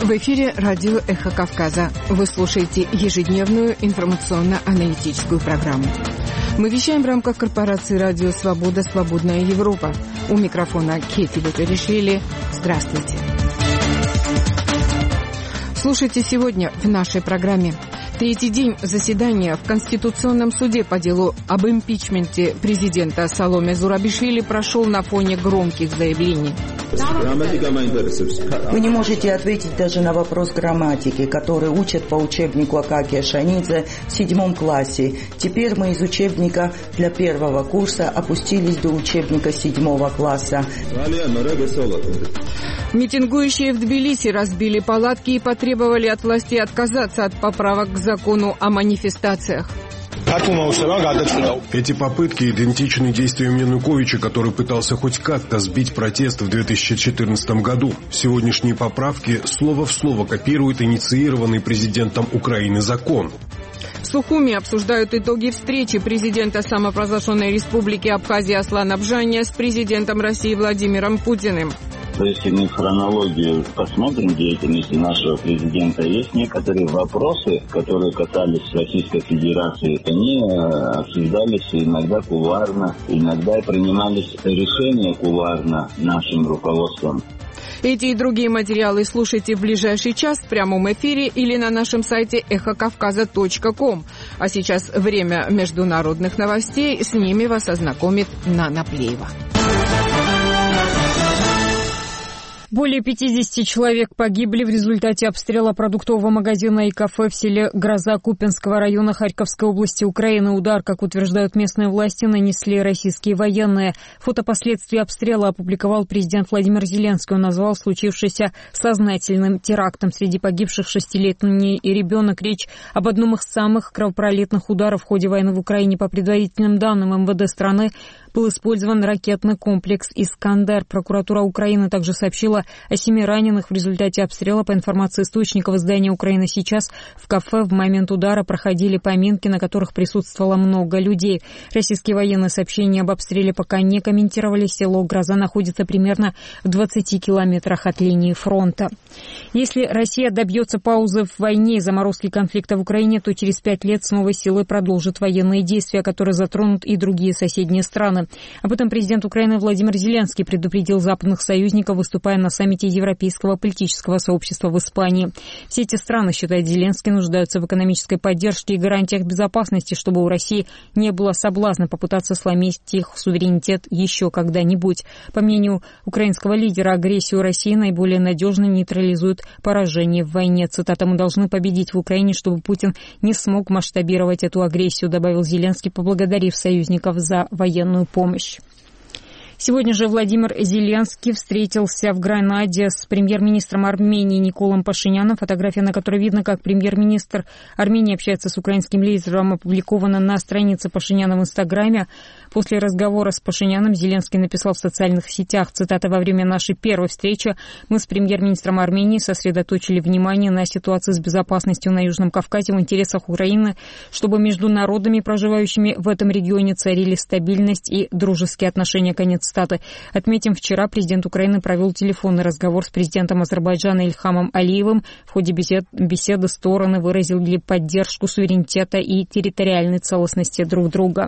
В эфире радио «Эхо Кавказа». Вы слушаете ежедневную информационно-аналитическую программу. Мы вещаем в рамках корпорации «Радио Свобода. Свободная Европа». У микрофона Кефи Летаришвили. Здравствуйте. Слушайте сегодня в нашей программе. Третий день заседания в Конституционном суде по делу об импичменте президента Саломе Зурабишвили прошел на фоне громких заявлений. Вы не можете ответить даже на вопрос грамматики, который учат по учебнику Акакия Шанидзе в 7 классе. Теперь мы из учебника для 1 курса опустились до учебника 7 класса. Митингующие в Тбилиси разбили палатки и потребовали от властей отказаться от поправок к закону о манифестациях. Эти попытки идентичны действиям Януковича, который пытался хоть как-то сбить протест в 2014 году. Сегодняшние поправки слово в слово копируют инициированный президентом Украины закон. В Сухуми обсуждают итоги встречи президента самопровозглашенной республики Абхазия Аслана Бжания с президентом России Владимиром Путиным. Если мы в хронологию посмотрим деятельности нашего президента, есть некоторые вопросы, которые касались Российской Федерации. Они обсуждались иногда кулуарно, иногда принимались решения кулуарно нашим руководством. Эти и другие материалы слушайте в ближайший час в прямом эфире или на нашем сайте эхокавказа.ком. А сейчас время международных новостей. С ними вас ознакомит Нана Плеева. Более 50 человек погибли в результате обстрела продуктового магазина и кафе в селе Гроза Купинского района Харьковской области Украины. Удар, как утверждают местные власти, нанесли российские военные. Фото последствий обстрела опубликовал президент Владимир Зеленский. Он назвал случившееся сознательным терактом. Среди погибших 6-летний ребенок. Речь об одном из самых кровопролитных ударов в ходе войны в Украине. По предварительным данным МВД страны был использован ракетный комплекс «Искандер». Прокуратура Украины также сообщила о 7 раненых в результате обстрела. По информации источников издания «Украина сейчас» в кафе в момент удара проходили поминки, на которых присутствовало много людей. Российские военные сообщения об обстреле пока не комментировали. Село Гроза находится примерно в 20 километрах от линии фронта. Если Россия добьется паузы в войне и заморозки конфликта в Украине, то через 5 лет с новой силой продолжит военные действия, которые затронут и другие соседние страны. Об этом президент Украины Владимир Зеленский предупредил западных союзников, выступая на саммите Европейского политического сообщества в Испании. Все эти страны, считает Зеленский, нуждаются в экономической поддержке и гарантиях безопасности, чтобы у России не было соблазна попытаться сломить их суверенитет еще когда-нибудь. По мнению украинского лидера, агрессию России наиболее надежно нейтрализует поражение в войне. Цитата: «Мы должны победить в Украине, чтобы Путин не смог масштабировать эту агрессию», добавил Зеленский, поблагодарив союзников за военную помощь. Сегодня же Владимир Зеленский встретился в Гранаде с премьер-министром Армении Николом Пашиняном. Фотография, на которой видно, как премьер-министр Армении общается с украинским лидером, опубликована на странице Пашиняна в Инстаграме. После разговора с Пашиняном Зеленский написал в социальных сетях, цитата: «Во время нашей первой встречи мы с премьер-министром Армении сосредоточили внимание на ситуации с безопасностью на Южном Кавказе в интересах Украины, чтобы между народами, проживающими в этом регионе, царили стабильность и дружеские отношения». Конец цитаты. Отметим, вчера президент Украины провел телефонный разговор с президентом Азербайджана Ильхамом Алиевым. В ходе беседы стороны выразили поддержку суверенитета и территориальной целостности друг друга.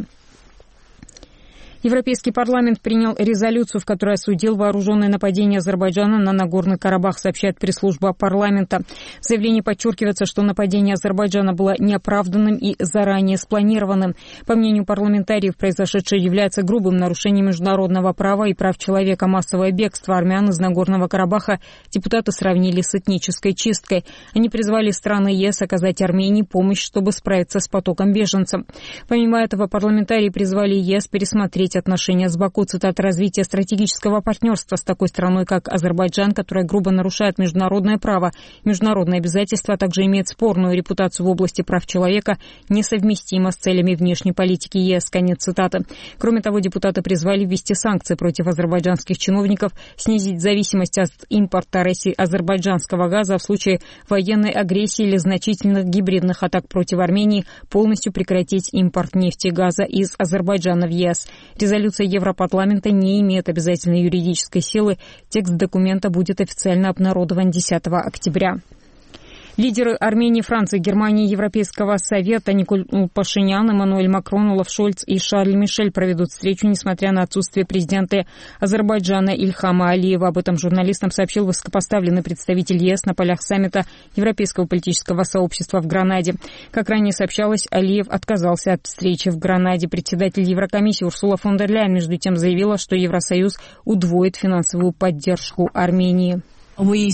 Европейский парламент принял резолюцию, в которой осудил вооруженное нападение Азербайджана на Нагорный Карабах, сообщает пресс-служба парламента. В заявлении подчеркивается, что нападение Азербайджана было неоправданным и заранее спланированным. По мнению парламентариев, произошедшее является грубым нарушением международного права и прав человека. Массовое бегство армян из Нагорного Карабаха депутаты сравнили с этнической чисткой. Они призвали страны ЕС оказать Армении помощь, чтобы справиться с потоком беженцев. Помимо этого, парламентарии призвали ЕС пересмотреть отношения с Баку. Цитата: «Развитие стратегического партнерства с такой страной, как Азербайджан, которая грубо нарушает международное право, международные обязательства, а также имеет спорную репутацию в области прав человека, несовместимо с целями внешней политики ЕС». Конец цитаты. Кроме того, депутаты призвали ввести санкции против азербайджанских чиновников, снизить зависимость от импорта России азербайджанского газа в случае военной агрессии или значительных гибридных атак против Армении, полностью прекратить импорт нефти и газа из Азербайджана в ЕС. Резолюция Европарламента не имеет обязательной юридической силы. Текст документа будет официально обнародован 10 октября. Лидеры Армении, Франции, Германии, Европейского совета Николь Пашинян, Эммануэль Макрон, Олаф Шольц и Шарль Мишель проведут встречу, несмотря на отсутствие президента Азербайджана Ильхама Алиева. Об этом журналистам сообщил высокопоставленный представитель ЕС на полях саммита Европейского политического сообщества в Гранаде. Как ранее сообщалось, Алиев отказался от встречи в Гранаде. Председатель Еврокомиссии Урсула фон дер Ляйен, между тем, заявила, что Евросоюз удвоит финансовую поддержку Армении. Мы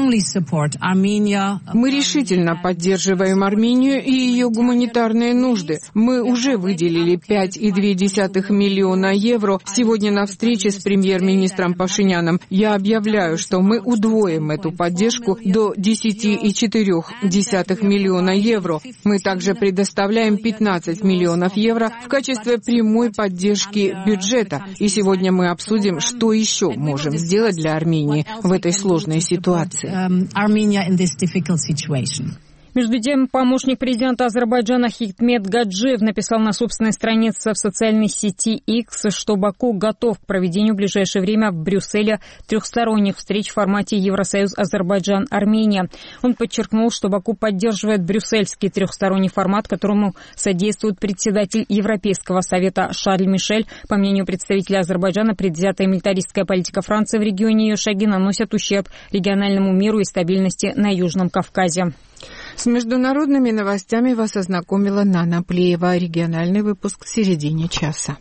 решительно поддерживаем Армению и ее гуманитарные нужды. Мы уже выделили 5,2 миллиона евро сегодня на встрече с премьер-министром Пашиняном. Я объявляю, что мы удвоим эту поддержку до 10,4 миллиона евро. Мы также предоставляем 15 миллионов евро в качестве прямой поддержки бюджета. И сегодня мы обсудим, что еще можем сделать для Армении в этой сложной ситуации. Между тем, помощник президента Азербайджана Хикмет Гаджиев написал на собственной странице в социальной сети X, что Баку готов к проведению в ближайшее время в Брюсселе трехсторонних встреч в формате Евросоюз-Азербайджан-Армения. Он подчеркнул, что Баку поддерживает брюссельский трехсторонний формат, которому содействует председатель Европейского совета Шарль Мишель. По мнению представителя Азербайджана, предвзятая милитаристская политика Франции в регионе и ее шаги наносят ущерб региональному миру и стабильности на Южном Кавказе. С международными новостями вас ознакомила Нана Плеева. Региональный выпуск в середине часа.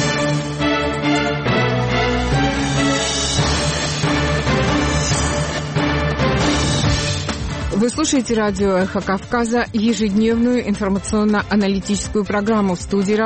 Вы слушаете радио «Эхо Кавказа», ежедневную информационно-аналитическую программу. В студии